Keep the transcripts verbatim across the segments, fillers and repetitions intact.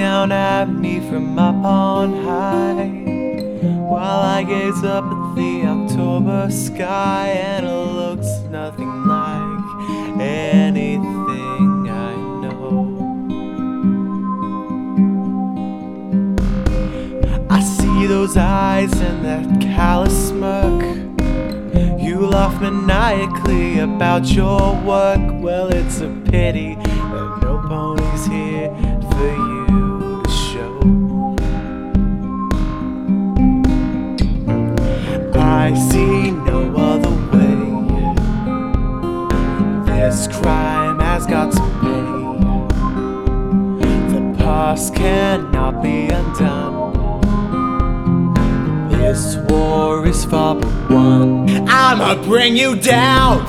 down at me from up on high, while I gaze up at the October sky, and it looks nothing like anything I know. I see those eyes and that callous smirk. You laugh maniacally about your work. Well, it's a pity that no pony's here for you to show. I see no other way. This crime has got to pay. The past cannot be undone. This war is far but won. I'ma bring you down.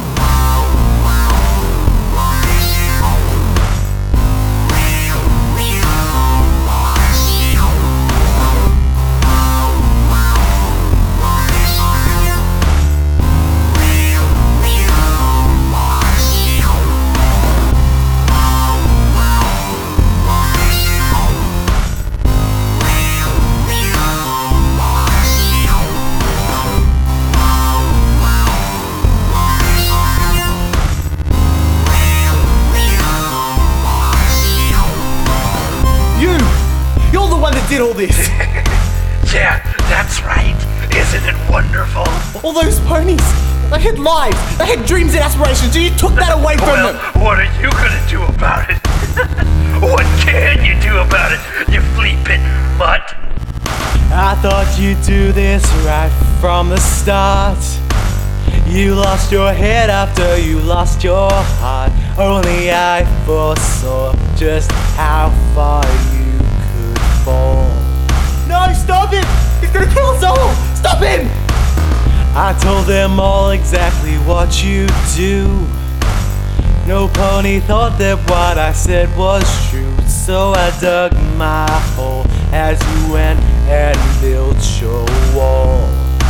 Did all this? Yeah, that's right. Isn't it wonderful? All those ponies, they had lives, they had dreams and aspirations, and you took that away from well, them. What are you gonna do about it? What can you do about it, you flea-bitten mutt? I thought you'd do this right from the start. You lost your head after you lost your heart. Only I foresaw just how far you could fall. No, stop him! He's gonna kill us all! Stop him! I told them all exactly what you do. No pony thought that what I said was true. So I dug my hole as you went and built your wall.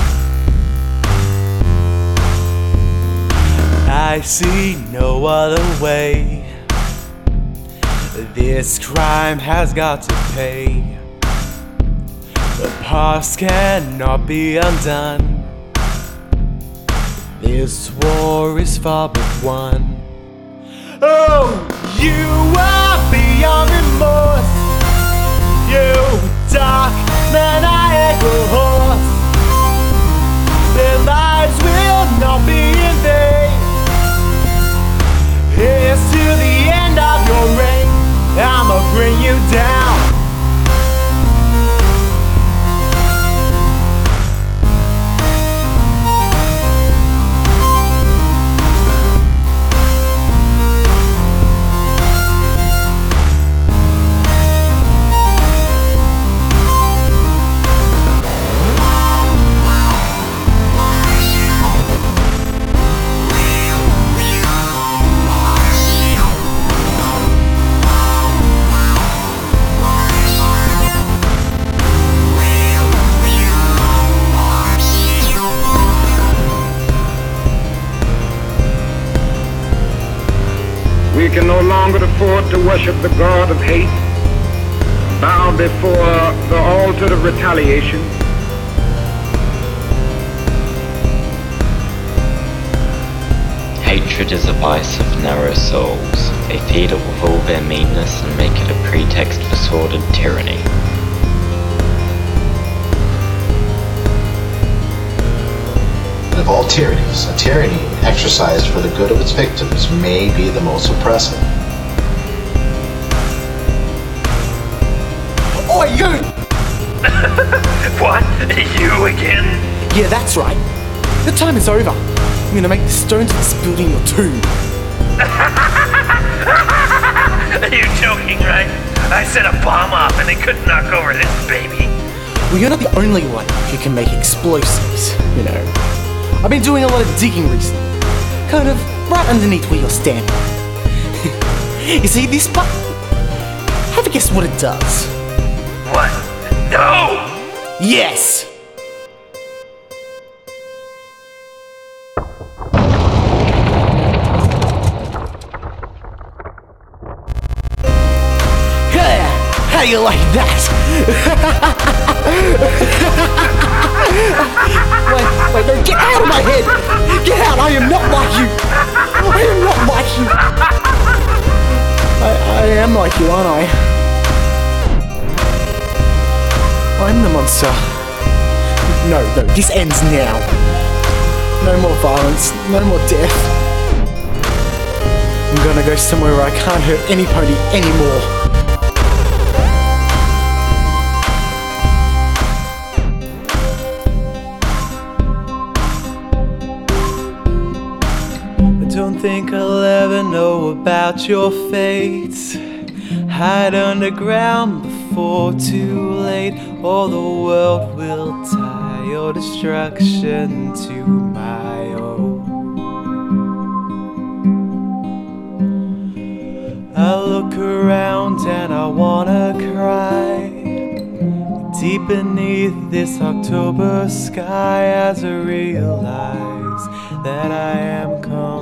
I see no other way. This crime has got to pay. The past cannot be undone. This war is far but won. Oh, you are beyond remorse. You dark maniacal horse. Their lives will not be in vain. Here's to the end of your reign. I'ma bring you down. We can no longer afford to worship the god of hate, bow before the altar of retaliation. Hatred is a vice of narrow souls. They feed it with all their meanness and make it a pretext for sordid tyranny. Of all tyrannies, a tyranny exercised for the good of its victims may be the most oppressive. Oi, you! What? You again? Yeah, that's right. The time is over. I'm gonna make the stones of this building your tomb. Are you joking, right? I set a bomb off and they couldn't knock over this baby. Well, you're not the only one who can make explosives, you know. I've been doing a lot of digging recently. Kind of right underneath where you're standing. You see this button? Have a guess what it does. What? No! Yes! Hey, say it like that? Wait, wait, no, get out of my head! Get out! I am not like you! I am not like you! I, I am like you, aren't I? I'm the monster. No, no, this ends now. No more violence, no more death. I'm gonna go somewhere where I can't hurt any pony anymore. I don't think I'll ever know about your fate. Hide underground before too late, or the world will tie your destruction to my own. I look around and I wanna cry, deep beneath this October sky, as I realize that I am come